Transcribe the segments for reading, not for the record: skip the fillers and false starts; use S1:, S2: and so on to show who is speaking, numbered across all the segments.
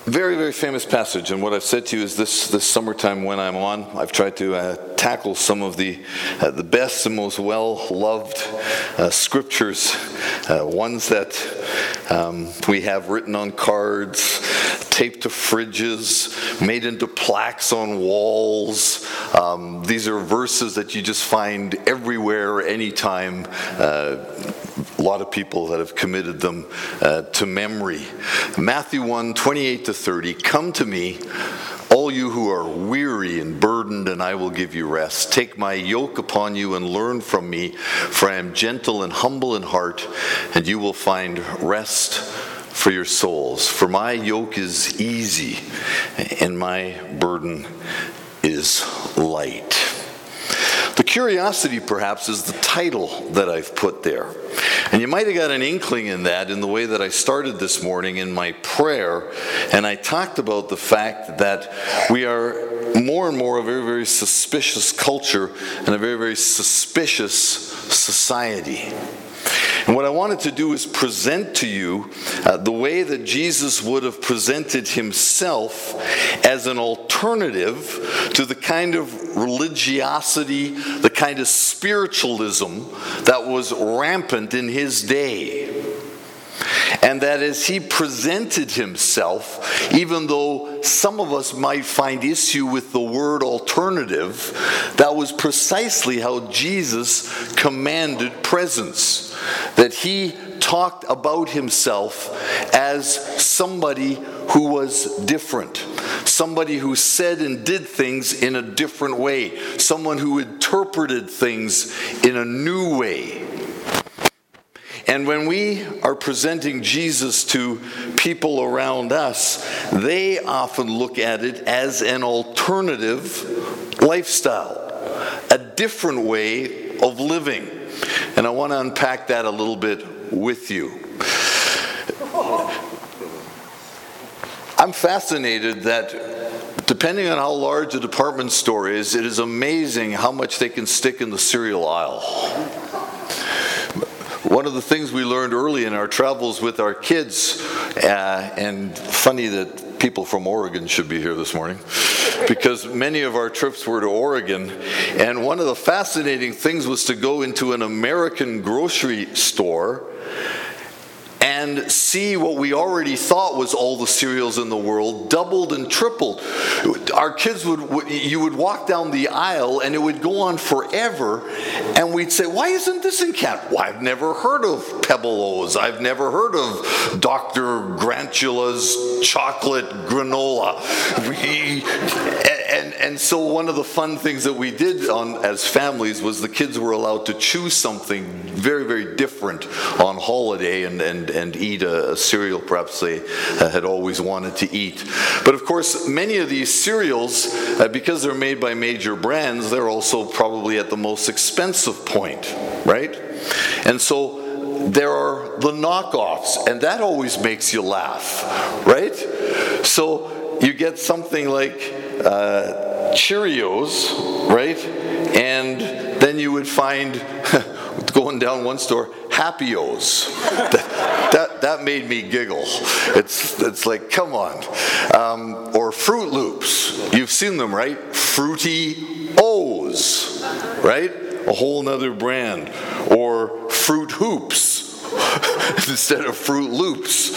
S1: Very, very famous passage, and what I've said to you is this summertime when I'm on, I've tried to tackle some of the best and most well-loved scriptures, ones that we have written on cards, taped to fridges, made into plaques on walls. These are verses that you just find everywhere, anytime. A lot of people that have committed them to memory. Matthew 1:28-30, "Come to me, all you who are weary and burdened, and I will give you rest. Take my yoke upon you and learn from me, for I am gentle and humble in heart, and you will find rest for your souls. For my yoke is easy, and my burden is light." The curiosity, perhaps, is the title that I've put there. And you might have got an inkling in that in the way that I started this morning in my prayer. And I talked about the fact that we are more and more a very, very suspicious culture and a very, very suspicious society. And what I wanted to do is present to you the way that Jesus would have presented himself as an alternative to the kind of religiosity, the kind of spiritualism that was rampant in his day. And that as he presented himself, even though some of us might find issue with the word alternative, that was precisely how Jesus commanded presence. That he talked about himself as somebody who was different. Somebody who said and did things in a different way. Someone who interpreted things in a new way. And when we are presenting Jesus to people around us, they often look at it as an alternative lifestyle, a different way of living. And I want to unpack that a little bit with you. I'm fascinated that depending on how large a department store is, it is amazing how much they can stick in the cereal aisle. One of the things we learned early in our travels with our kids, and funny that people from Oregon should be here this morning, because many of our trips were to Oregon, and one of the fascinating things was to go into an American grocery store and see what we already thought was all the cereals in the world doubled and tripled. Our kids you would walk down the aisle and it would go on forever, and we'd say, "Why isn't this in Canada?" "Well, I've never heard of Pebble-O's. I've never heard of Dr. Grantula's chocolate granola." And so one of the fun things that we did as families was the kids were allowed to choose something very, very different on holiday and eat a cereal perhaps they had always wanted to eat. But of course, many of these cereals, because they're made by major brands, they're also probably at the most expensive point, right? And so there are the knockoffs, and that always makes you laugh, right? So you get something like Cheerios, right? And then you would find, going down one store, Happy-O's. That made me giggle. It's like, come on. Or Fruit Loops. You've seen them, right? Fruity O's, right? A whole nother brand. Or Fruit Hoops instead of Fruit Loops.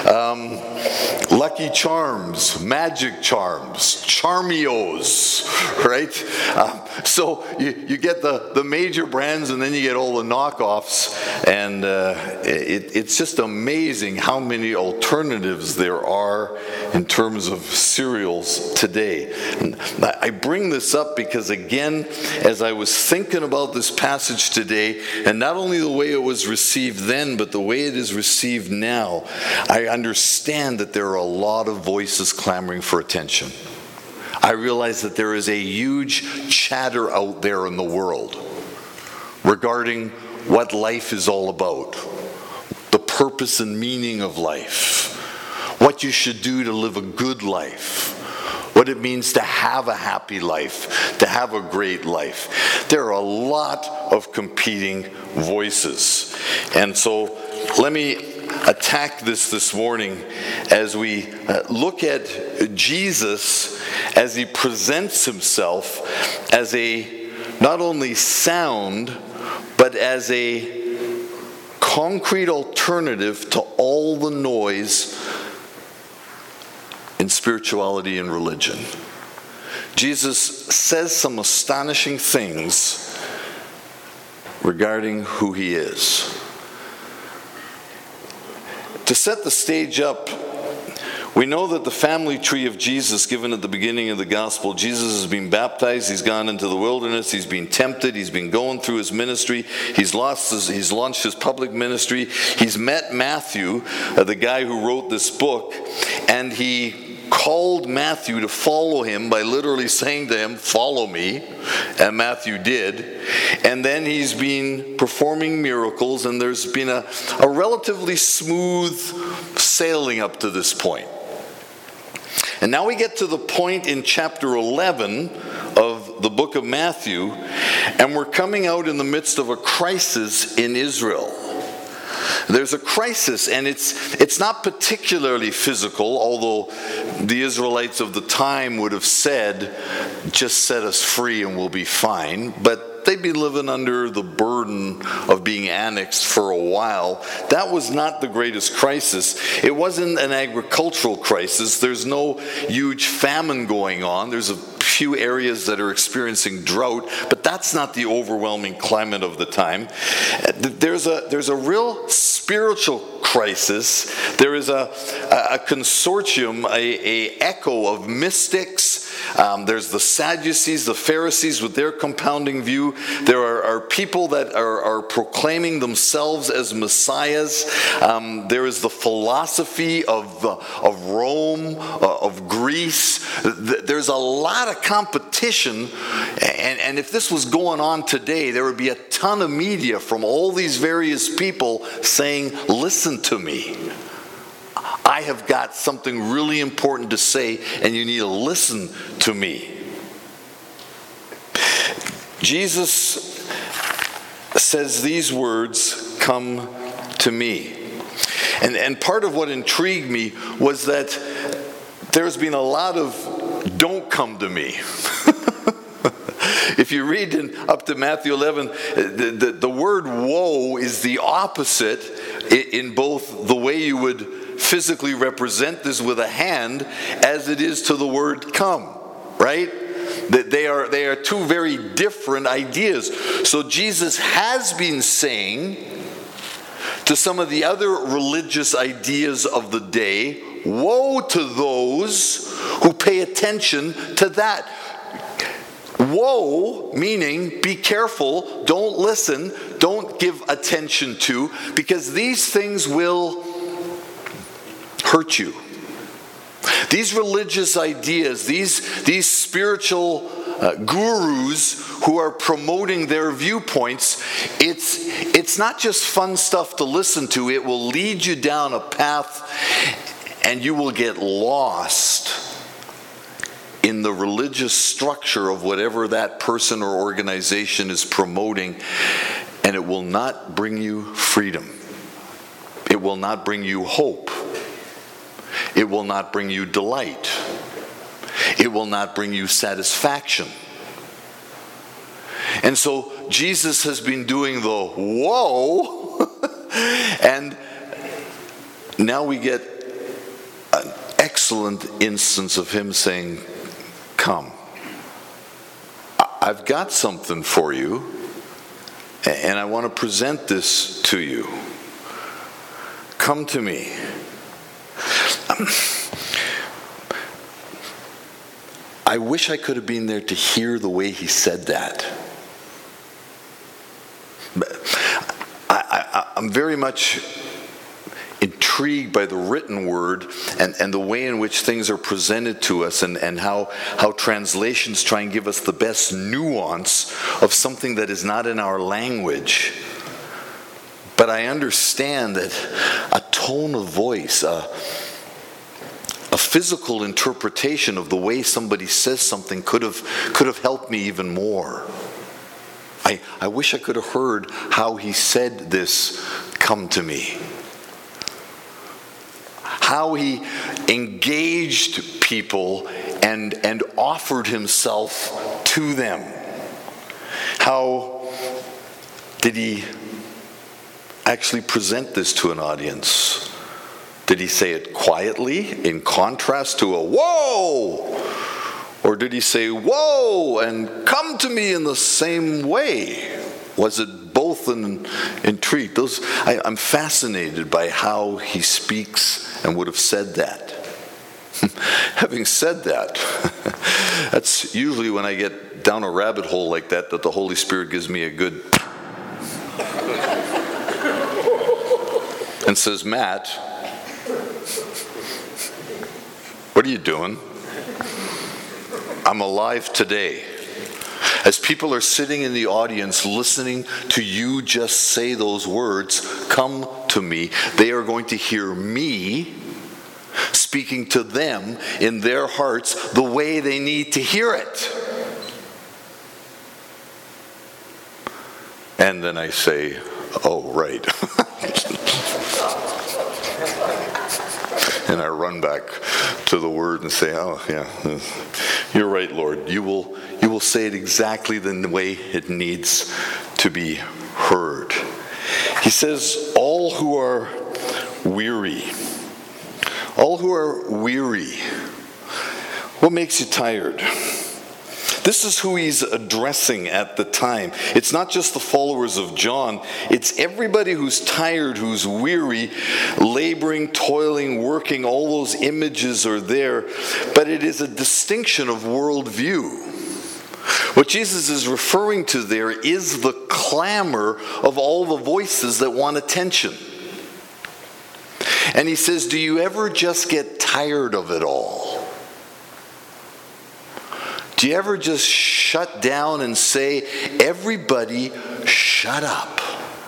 S1: Lucky Charms, Magic Charms, Charmios, right? So you get the major brands, and then you get all the knockoffs, and it's just amazing how many alternatives there are in terms of cereals today. And I bring this up because, again, as I was thinking about this passage today, and not only the way it was received then, but the way it is received now, I understand that there are a lot of voices clamoring for attention. I realize that there is a huge chatter out there in the world regarding what life is all about, the purpose and meaning of life, what you should do to live a good life, what it means to have a happy life, to have a great life. There are a lot of competing voices. And so let me attack this morning as we look at Jesus as he presents himself as a not only sound, but as a concrete alternative to all the noise in spirituality and religion. Jesus says some astonishing things regarding who he is. To set the stage up, we know that the family tree of Jesus given at the beginning of the gospel, Jesus has been baptized, he's gone into the wilderness, he's been tempted, he's been going through his ministry, he's launched his public ministry, he's met Matthew, the guy who wrote this book, and he called Matthew to follow him by literally saying to him, "Follow me," and Matthew did. And then he's been performing miracles, and there's been a relatively smooth sailing up to this point. And now we get to the point in chapter 11 of the book of Matthew, and we're coming out in the midst of a crisis in Israel. There's a crisis, and it's not particularly physical, although the Israelites of the time would have said, "Just set us free and we'll be fine." But they'd been living under the burden of being annexed for a while. That was not the greatest crisis. It wasn't an agricultural crisis. There's no huge famine going on. There's a few areas that are experiencing drought, but that's not the overwhelming climate of the time. There's a real spiritual crisis. There is a consortium, a echo of mystics. There's the Sadducees, the Pharisees with their compounding view. There are people that are proclaiming themselves as messiahs. There is the philosophy of Rome, of Greece. There's a lot of competition, and if this was going on today, there would be a ton of media from all these various people saying, "Listen to me. I have got something really important to say, and you need to listen to me." Jesus says these words, "Come to me." And part of what intrigued me was that there's been a lot of "don't come to me." If you read up to Matthew 11, the word woe is the opposite in both the way you would physically represent this with a hand as it is to the word come, right? That they are two very different ideas. So Jesus has been saying to some of the other religious ideas of the day, woe to those who pay attention to that. Woe meaning be careful, don't listen, don't give attention to, because these things will hurt you. These religious ideas, these spiritual gurus who are promoting their viewpoints, it's not just fun stuff to listen to. It will lead you down a path and you will get lost in the religious structure of whatever that person or organization is promoting, and it will not bring you freedom. It will not bring you hope. It will not bring you delight. It will not bring you satisfaction. And so Jesus has been doing the whoa, and now we get an excellent instance of him saying, "Come. I've got something for you, and I want to present this to you. Come to me." I wish I could have been there to hear the way he said that. But I'm very much intrigued by the written word and the way in which things are presented to us, and how translations try and give us the best nuance of something that is not in our language. But I understand that a tone of voice, a physical interpretation of the way somebody says something could have helped me even more. I wish I could have heard how he said this, "Come to me." how he engaged people and offered himself to them. How did he actually present this to an audience? Did he say it quietly in contrast to a whoa? Or did he say whoa and come to me in the same way? Was it both an entreat? I'm fascinated by how he speaks and would have said that. Having said that, that's usually when I get down a rabbit hole like that the Holy Spirit gives me a good and says, Matt, what are you doing? I'm alive today. As people are sitting in the audience listening to you just say those words, come to me, they are going to hear me speaking to them in their hearts the way they need to hear it. And then I say, oh, right. And I run back to the Word and say, oh, yeah, you're right, Lord. You will say it exactly the way it needs to be heard. He says, all who are weary. All who are weary. What makes you tired? This is who he's addressing at the time. It's not just the followers of John. It's everybody who's tired, who's weary, laboring, toiling, working. All those images are there. But it is a distinction of worldview. What Jesus is referring to there is the clamor of all the voices that want attention. And he says, do you ever just get tired of it all? Do you ever just shut down and say, everybody shut up?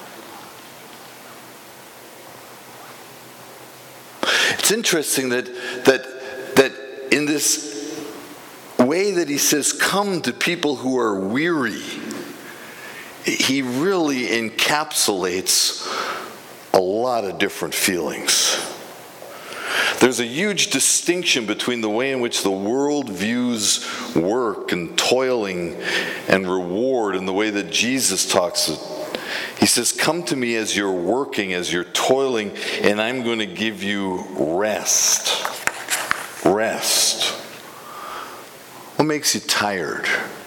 S1: It's interesting that in this way that he says, come to people who are weary, he really encapsulates a lot of different feelings. There's a huge distinction between the way in which the world views work and toiling and reward and the way that Jesus talks. He says, come to me as you're working, as you're toiling, and I'm going to give you rest. Rest. What makes you tired?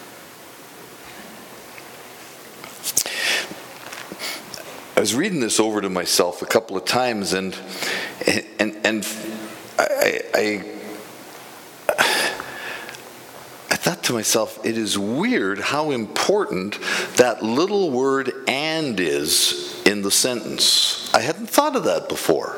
S1: I was reading this over to myself a couple of times, and I thought to myself, it is weird how important that little word "and" is in the sentence. I hadn't thought of that before.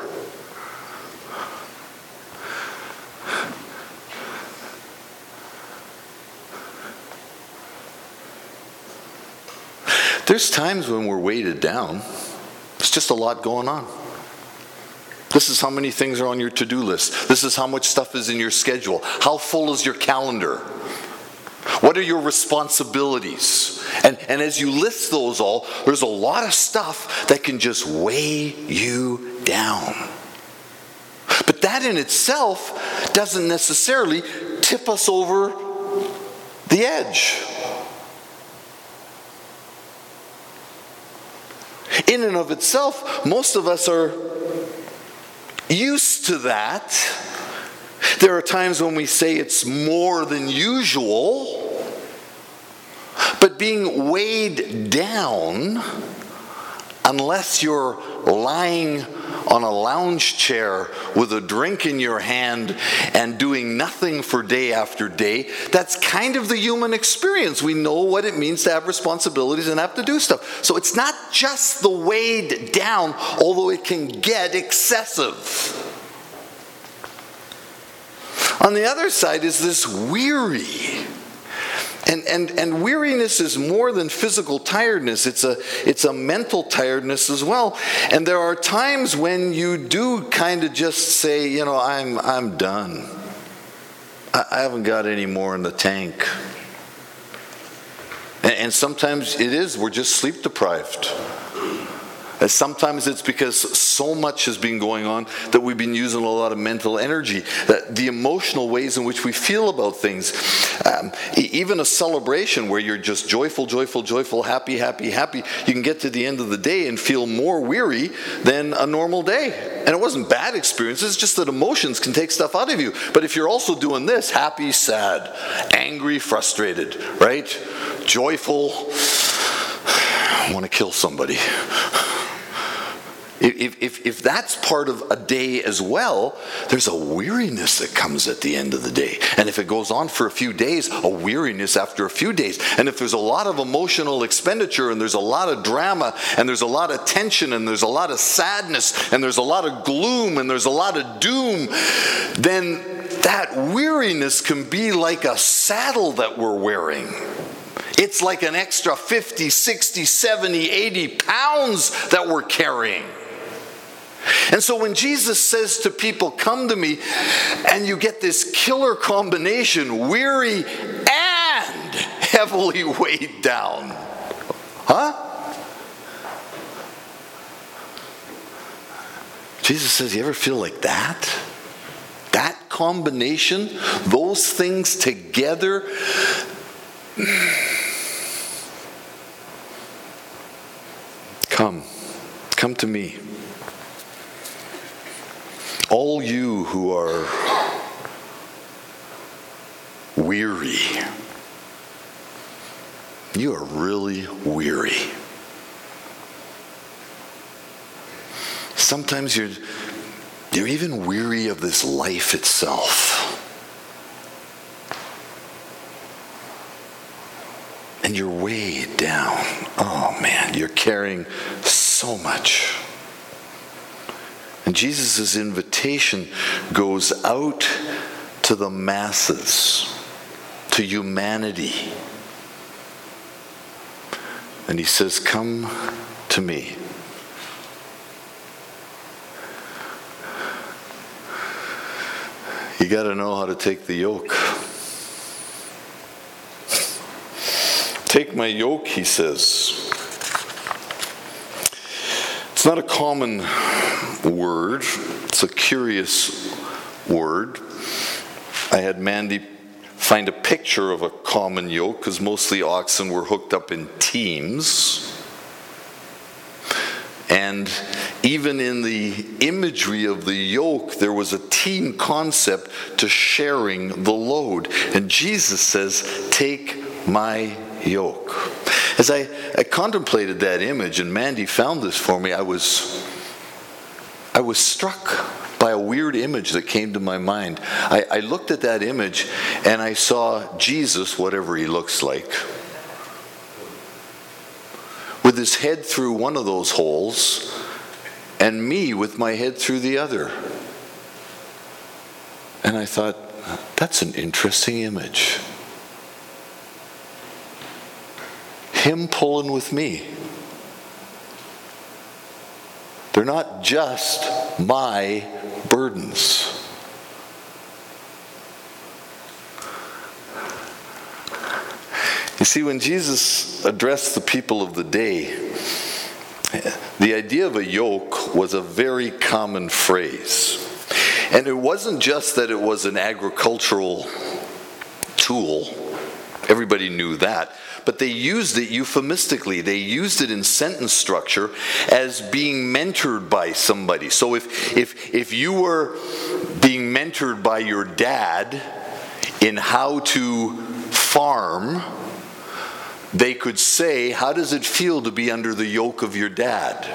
S1: There's times when we're weighted down. There's just a lot going on. This is how many things are on your to-do list. This is how much stuff is in your schedule. How full is your calendar? What are your responsibilities? And as you list those all, there's a lot of stuff that can just weigh you down. But that in itself doesn't necessarily tip us over the edge. In and of itself, most of us are used to that. There are times when we say it's more than usual, but being weighed down, unless you're lying on a lounge chair with a drink in your hand and doing nothing for day after day, that's kind of the human experience. We know what it means to have responsibilities and have to do stuff. So it's not just the weighed down, although it can get excessive. On the other side is this weary. And weariness is more than physical tiredness. It's a mental tiredness as well. And there are times when you do kind of just say, I'm done. I haven't got any more in the tank. And sometimes it is, we're just sleep deprived. Sometimes it's because so much has been going on that we've been using a lot of mental energy. The emotional ways in which we feel about things. Even a celebration where you're just joyful, joyful, joyful, happy, happy, happy. You can get to the end of the day and feel more weary than a normal day. And it wasn't bad experiences, it's just that emotions can take stuff out of you. But if you're also doing this, happy, sad, angry, frustrated, right? Joyful, I want to kill somebody. If that's part of a day as well, there's a weariness that comes at the end of the day. And if it goes on for a few days, a weariness after a few days. And if there's a lot of emotional expenditure and there's a lot of drama and there's a lot of tension and there's a lot of sadness and there's a lot of gloom and there's a lot of doom, then that weariness can be like a saddle that we're wearing. It's like an extra 50, 60, 70, 80 pounds that we're carrying. And so when Jesus says to people, come to me, and you get this killer combination, weary and heavily weighed down. Huh? Jesus says, you ever feel like that? That combination, those things together. Come to me. All you who are weary, you are really weary. Sometimes you're even weary of this life itself. And you're weighed down. Oh man, you're carrying so much. And Jesus' invitation goes out to the masses, to humanity. And he says, come to me. You got to know how to take the yoke. Take my yoke, he says. It's not a common word. It's a curious word. I had Mandy find a picture of a common yoke because mostly oxen were hooked up in teams. And even in the imagery of the yoke, there was a team concept to sharing the load. And Jesus says, take my yoke. As I contemplated that image, and Mandy found this for me, I was struck by a weird image that came to my mind. I looked at that image and I saw Jesus, whatever he looks like, with his head through one of those holes and me with my head through the other. And I thought, that's an interesting image. Him pulling with me. They're not just my burdens. You see, when Jesus addressed the people of the day, the idea of a yoke was a very common phrase. And it wasn't just that it was an agricultural tool. Everybody knew that. But they used it euphemistically. They used it in sentence structure as being mentored by somebody. So if you were being mentored by your dad in how to farm, they could say, how does it feel to be under the yoke of your dad?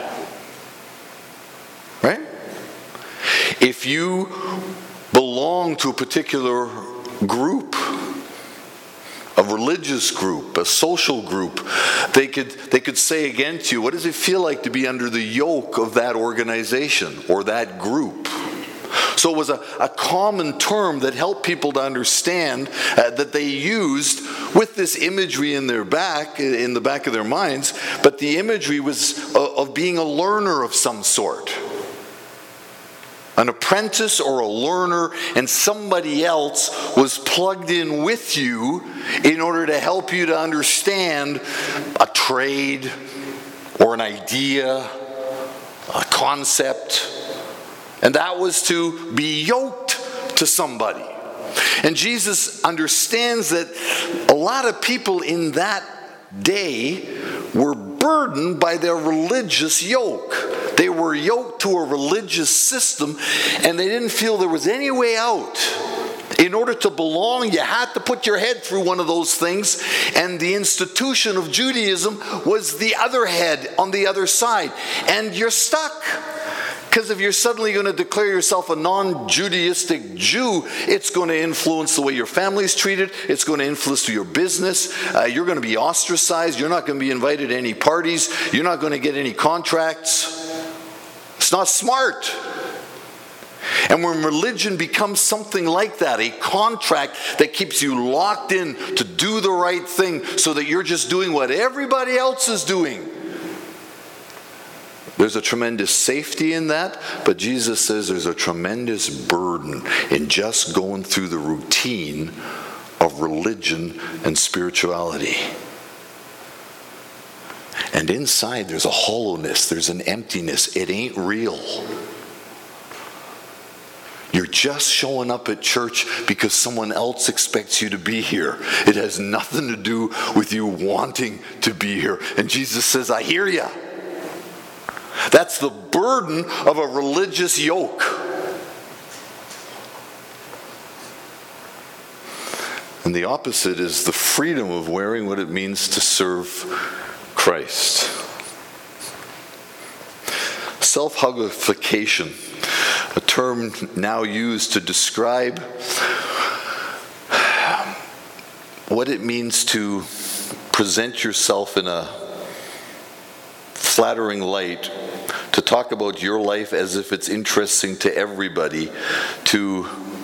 S1: Right? If you belong to a particular group, a religious group, a social group, they could say again to you, what does it feel like to be under the yoke of that organization or that group? So it was a common term that helped people to understand that they used with this imagery in the back of their minds, but the imagery was of being a learner of some sort. An apprentice or a learner, and somebody else was plugged in with you in order to help you to understand a trade or an idea a concept, and that was to be yoked to somebody. And Jesus understands that a lot of people in that day were burdened by their religious yoke. They were yoked to a religious system, and they didn't feel there was any way out. In order to belong, you had to put your head through one of those things, and the institution of Judaism was the other head on the other side. And you're stuck. Because if you're suddenly going to declare yourself a non-Judaistic Jew, it's going to influence the way your family is treated. It's going to influence your business. You're going to be ostracized. You're not going to be invited to any parties. You're not going to get any contracts. It's not smart. And when religion becomes something like that, a contract that keeps you locked in to do the right thing so that you're just doing what everybody else is doing, there's a tremendous safety in that, but Jesus says there's a tremendous burden in just going through the routine of religion and spirituality. And inside there's a hollowness, there's an emptiness. It ain't real. You're just showing up at church because someone else expects you to be here. It has nothing to do with you wanting to be here. And Jesus says, I hear you. That's the burden of a religious yoke. And the opposite is the freedom of wearing what it means to serve Christ. Self-hugification, a term now used to describe what it means to present yourself in a flattering light, to talk about your life as if it's interesting to everybody, to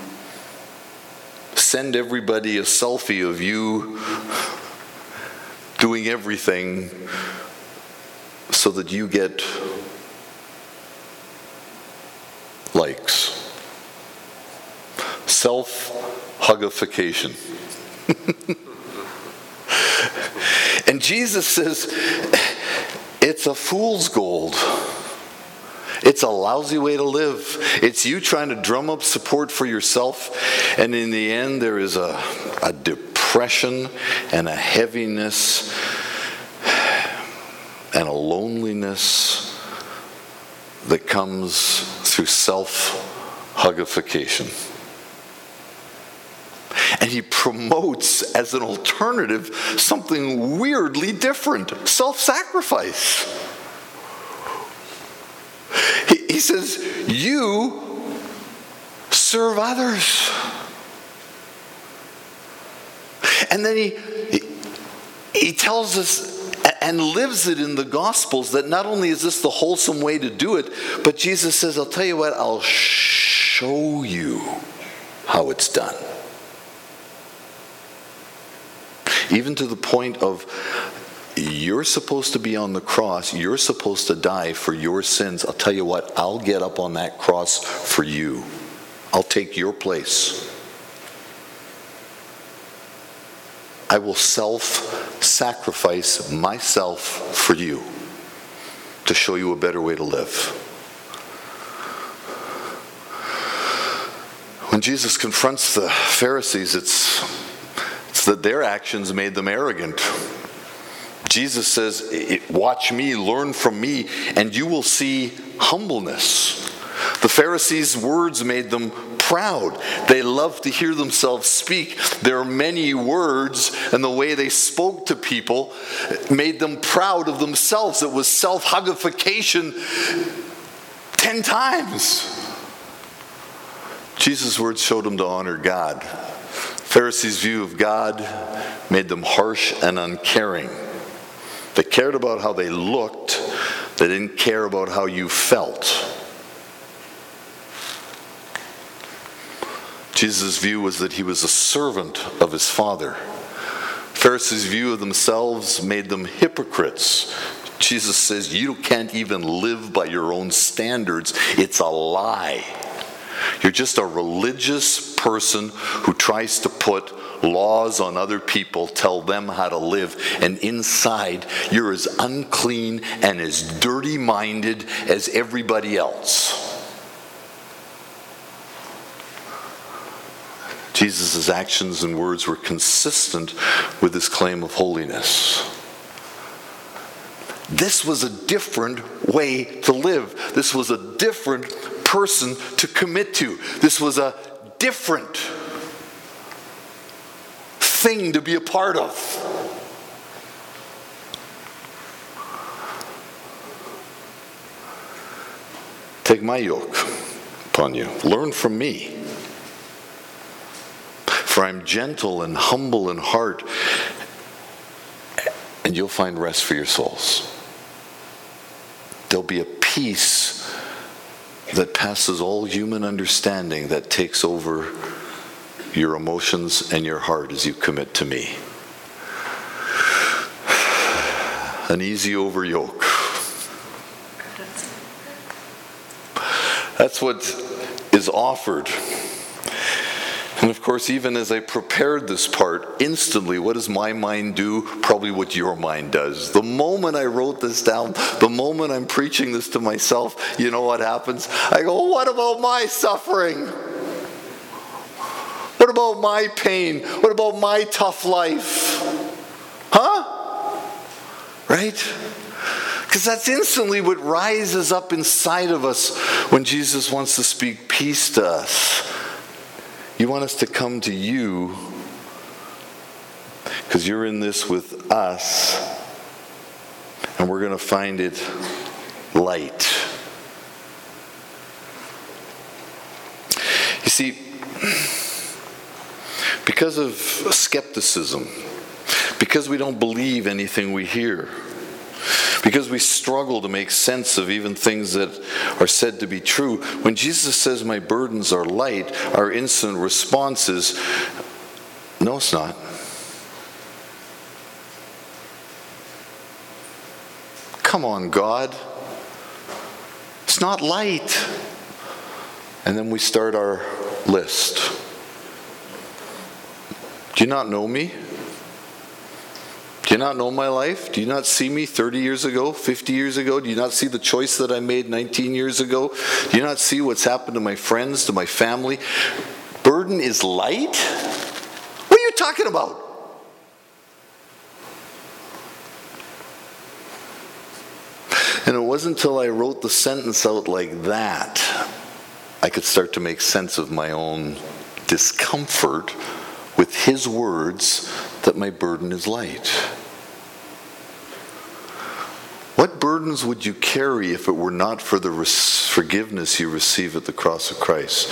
S1: send everybody a selfie of you doing everything so that you get likes. Self-hugification. And Jesus says, it's a fool's gold. It's a lousy way to live. It's you trying to drum up support for yourself, and in the end there is a depression and a heaviness and a loneliness that comes through self-hugification. And he promotes as an alternative something weirdly different, self-sacrifice. He says, you serve others. And then he tells us and lives it in the Gospels that not only is this the wholesome way to do it, but Jesus says, I'll tell you what, I'll show you how it's done. Even to the point of, you're supposed to be on the cross, you're supposed to die for your sins. I'll tell you what, I'll get up on that cross for you. I'll take your place. I will self-sacrifice myself for you to show you a better way to live. When Jesus confronts the Pharisees, it's that their actions made them arrogant. Jesus says, watch me, learn from me, and you will see humbleness. The Pharisees' words made them proud. They loved to hear themselves speak. Their many words and the way they spoke to people made them proud of themselves. It was self-hugification 10 times. Jesus' words showed them to honor God. Pharisees' view of God made them harsh and uncaring. They cared about how they looked. They didn't care about how you felt. Jesus' view was that he was a servant of his Father. Pharisees' view of themselves made them hypocrites. Jesus says, you can't even live by your own standards. It's a lie. You're just a religious person who tries to put laws on other people, tell them how to live, and inside you're as unclean and as dirty-minded as everybody else. Jesus' actions and words were consistent with his claim of holiness. This was a different way to live. This was a different person to commit to. This was a different thing to be a part of. Take my yoke upon you. Learn from me. For I'm gentle and humble in heart, and you'll find rest for your souls. There'll be a peace that passes all human understanding that takes over your emotions and your heart as you commit to me. An easy over yoke. That's what is offered. And of course, even as I prepared this part, instantly, what does my mind do? Probably what your mind does. The moment I wrote this down, the moment I'm preaching this to myself, you know what happens? I go, what about my suffering? What about my pain? What about my tough life? Huh? Right? Because that's instantly what rises up inside of us when Jesus wants to speak peace to us. You want us to come to you because you're in this with us, and we're going to find it light. You see, because of skepticism, because we don't believe anything we hear, because we struggle to make sense of even things that are said to be true, when Jesus says, my burdens are light, our instant response is, no, it's not. Come on, God. It's not light. And then we start our list. Do you not know me? Do you not know my life? Do you not see me 30 years ago, 50 years ago? Do you not see the choice that I made 19 years ago? Do you not see what's happened to my friends, to my family? Burden is light? What are you talking about? And it wasn't until I wrote the sentence out like that, I could start to make sense of my own discomfort with his words that my burden is light. What burdens would you carry if it were not for the forgiveness you receive at the cross of Christ?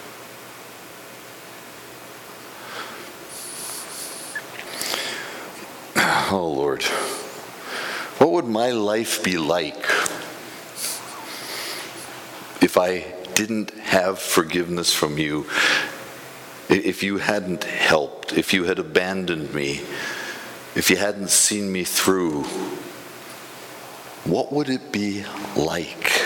S1: Oh Lord, what would my life be like if I didn't have forgiveness from you? If you hadn't helped, if you had abandoned me, if you hadn't seen me through, what would it be like?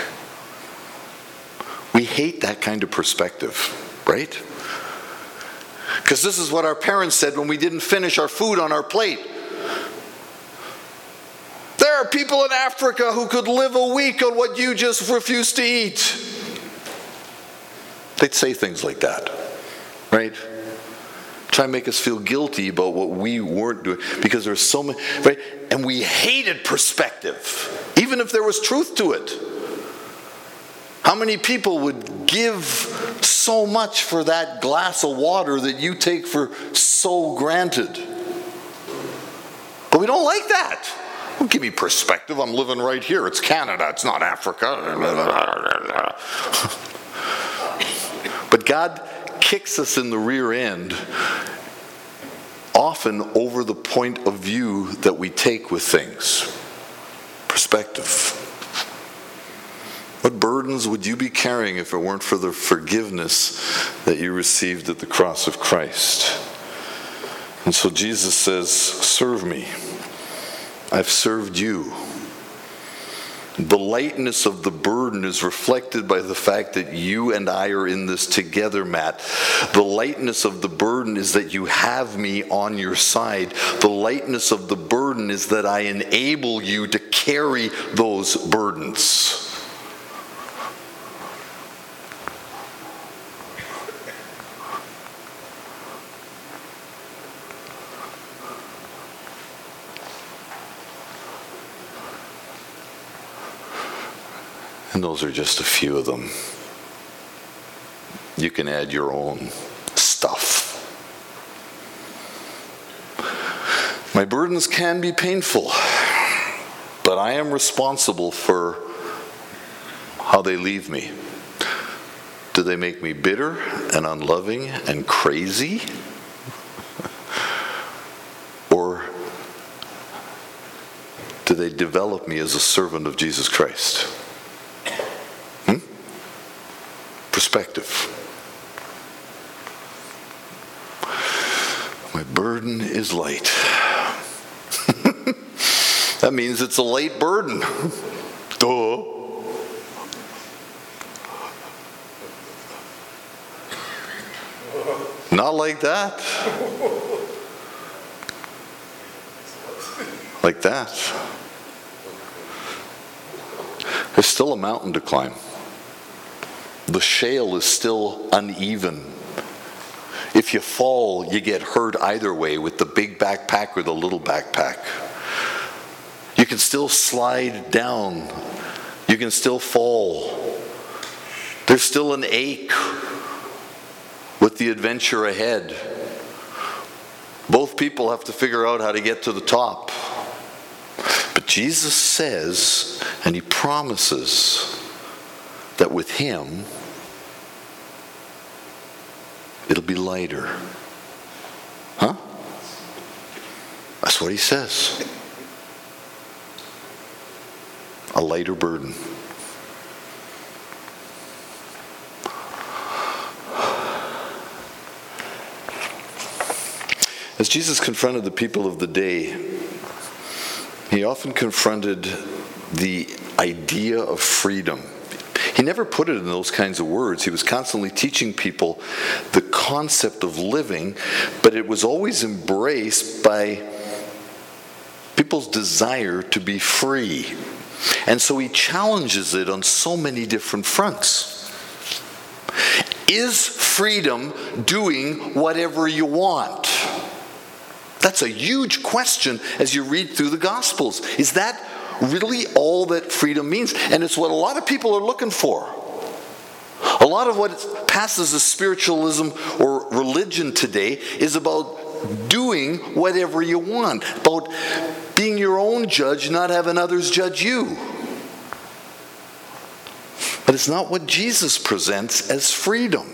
S1: We hate that kind of perspective, right? Because this is what our parents said when we didn't finish our food on our plate. There are people in Africa who could live a week on what you just refused to eat. They'd say things like that. Right? Try and make us feel guilty about what we weren't doing because there's so many, right? And we hated perspective, even if there was truth to it. How many people would give so much for that glass of water that you take for so granted? But we don't like that. Don't give me perspective. I'm living right here. It's Canada. It's not Africa. But God kicks us in the rear end, often over the point of view that we take with things. Perspective. What burdens would you be carrying if it weren't for the forgiveness that you received at the cross of Christ? And so Jesus says, serve me. I've served you. The lightness of the burden is reflected by the fact that you and I are in this together, Matt. The lightness of the burden is that you have me on your side. The lightness of the burden is that I enable you to carry those burdens. And those are just a few of them. You can add your own stuff. My burdens can be painful, but I am responsible for how they leave me. Do they make me bitter and unloving and crazy? Or do they develop me as a servant of Jesus Christ? Perspective. My burden is light. That means it's a light burden. Duh. Not like that. Like that. There's still a mountain to climb. The shale is still uneven. If you fall, you get hurt either way with the big backpack or the little backpack. You can still slide down. You can still fall. There's still an ache with the adventure ahead. Both people have to figure out how to get to the top. But Jesus says, and he promises, that with him, it'll be lighter. Huh? That's what he says. A lighter burden. As Jesus confronted the people of the day, he often confronted the idea of freedom. He never put it in those kinds of words. He was constantly teaching people the concept of living, but it was always embraced by people's desire to be free. And so he challenges it on so many different fronts. Is freedom doing whatever you want? That's a huge question as you read through the Gospels. Is that really all that freedom means? And it's what a lot of people are looking for. A lot of what passes as spiritualism or religion today is about doing whatever you want, about being your own judge, not having others judge you. But it's not what Jesus presents as freedom.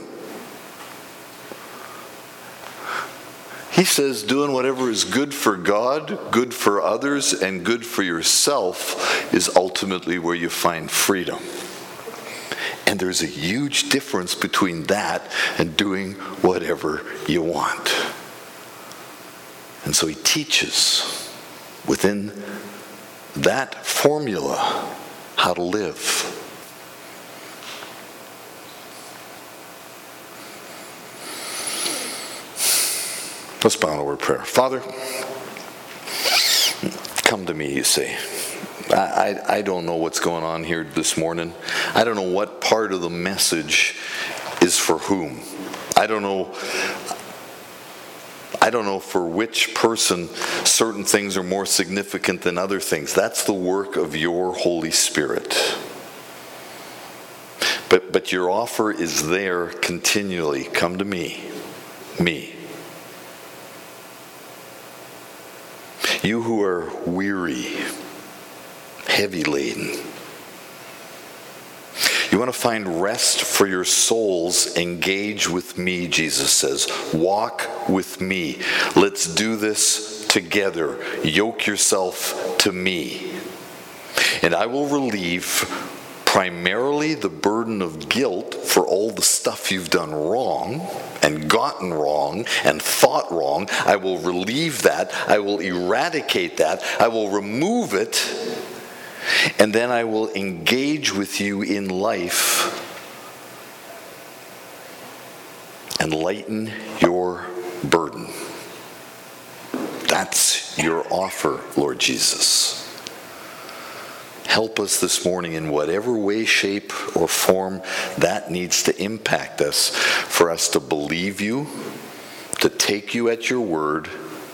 S1: He says doing whatever is good for God, good for others, and good for yourself is ultimately where you find freedom. And there's a huge difference between that and doing whatever you want. And so he teaches within that formula how to live. Let's bow in a word of prayer. Father, come to me, you say. I don't know what's going on here this morning. I don't know what part of the message is for whom. I don't know for which person certain things are more significant than other things. That's the work of your Holy Spirit. But your offer is there continually. Come to me. Me. You who are weary, heavy laden. You want to find rest for your souls? Engage with me, Jesus says. Walk with me. Let's do this together. Yoke yourself to me. And I will relieve primarily the burden of guilt for all the stuff you've done wrong and gotten wrong and thought wrong. I will relieve that. I will eradicate that. I will remove it. And then I will engage with you in life and lighten your burden. That's your offer, Lord Jesus. Help us this morning in whatever way, shape, or form that needs to impact us, for us to believe you, to take you at your word,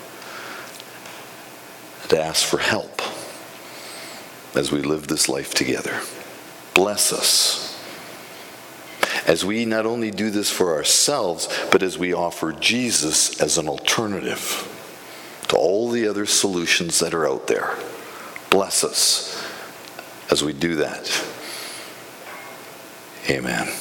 S1: to ask for help as we live this life together. Bless us as we not only do this for ourselves, but as we offer Jesus as an alternative to all the other solutions that are out there. Bless us as we do that. Amen.